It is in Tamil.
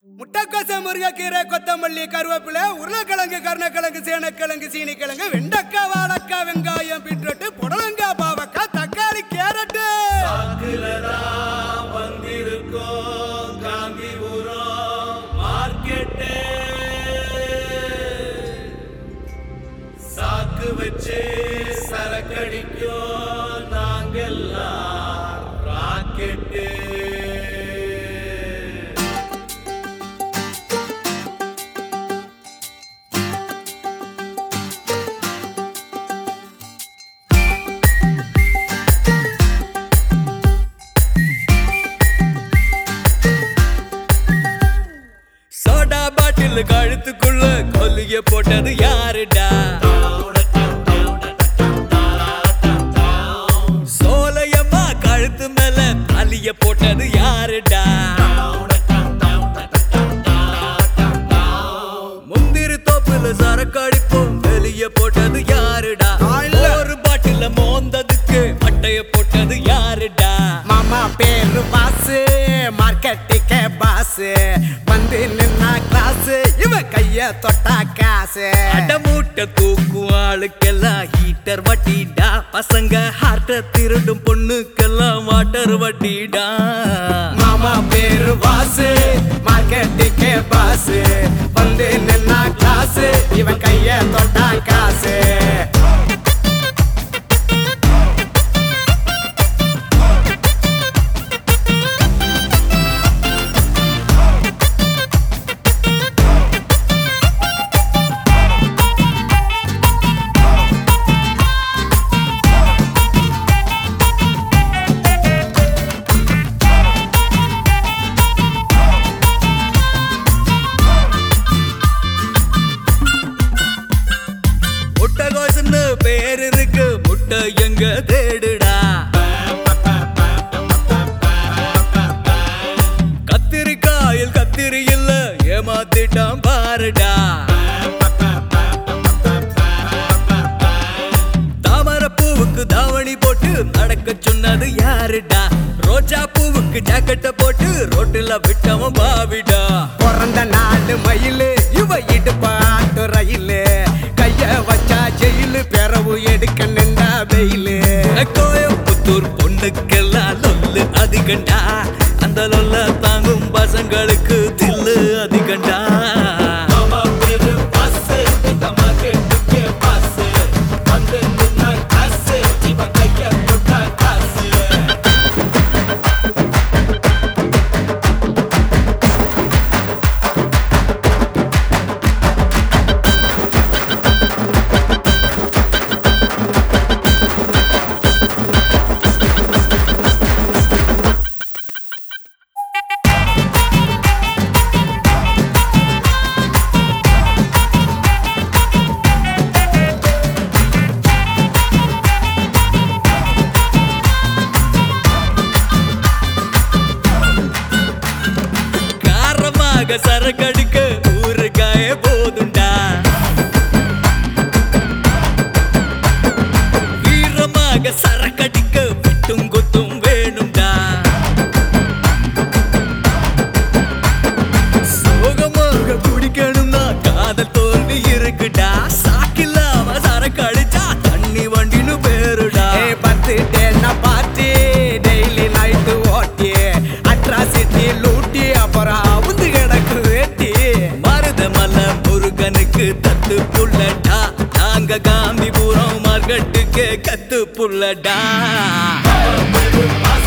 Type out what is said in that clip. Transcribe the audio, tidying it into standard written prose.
முட்டைக்கோச முருங்கைக்கீரை கொத்தமல்லி கருவேப்பிலை உருளைக்கிழங்கு கருணக்கிழங்கு சேனக்கிழங்கு சீனிக்கிழங்கு வெண்டைக்காய் வாழைக்காய் வெங்காயம் பீட்ரூட் புடலங்காய் பாவக்காய் தக்காளி கேரட்டு சாக்கு வச்சு சரக்கடிக்கும் நாங்கெல்லாம் ராக்கெட்டு சோடா பாட்டில் கழுத்துக்குள்ள கொல்லிய போட்டது யாருடா? சோலையம்மா கழுத்து மேல தாலிய போட்டது யாருடா? முந்திரி தோப்புல சரக்கு அடிப்போம் வெளிய போட்டது யாருடா? ஒரு பாட்டில மோந்ததுக்கு மட்டைய போட்டது யாருடா? மாமா பேரு பாசு மார்க்கெட்டுக்கே பாசு வந்து நின்னா கிளாஸ் இவ கைய தொட்டா காசு அடமூட்ட தூக்கும் ஆளுக்கெல்லாம் ஹீட்டர் வட்டிடா பசங்க ஹார்ட்ட திருடும் பொண்ணுக்கெல்லாம் வாட்டர் வட்டிடா மாமா பேரு பாசு மார்க்கெட்டுக்கே பாசு வந்து நின்னா கிளாஸ் இவ கைய தொட்டா காசு முட்டைகோசுன்னு பேர் இருக்கு முட்டை எங்க தேடுடா கத்திரிக்காயில் கத்திரி இல்ல ஏமாத்திட்டான் பாருடா தாமரை பூவுக்கு தாவணி போட்டு நடக்க சொன்னது யாருடா ரோஜா பூவுக்கு ஜாக்கெட்ட போட்டு ரோட்டுல விட்டவன் பாவிடா பிறந்த நாலு மயிலு இவ இடுப்பாட்டு ரயிலு கைய வச்சா ஜெயிலு பெறவு எடுக்க நின்றா வெயிலு கோயம்புத்தூர் பொண்ணுக்கெல்லாம் லொல்லு அதிகண்டா அந்த லொல்ல தாங்கும் பசங்களுக்கு தில்லு அதிகண்டா காரமாக சரக்கடிக்க ஊறுகாய போதுண்டா வீரமாக சரக்கடிக்க விட்டும் குத்தும் வேணும்டா சோகமாக குடிக்கணும்னா காதல் தோல்வி இருக்குடா சாக்கில்லாம சரக்கு அடிச்சா தண்ணி வண்டின்னு பேருடா பத்து டேன்னா பார்ட்டி டெய்லி நைட்டு ஓட்டி அட்ராசிட்டி லூட்டி அப்புறம் அவுந்து கிடக்கு வேட்டி மருதமலை முருகனுக்கு தத்து புள்ளடா நாங்க காந்திபுரம் மார்க்கெட்டுக்கு கத்து புள்ளடா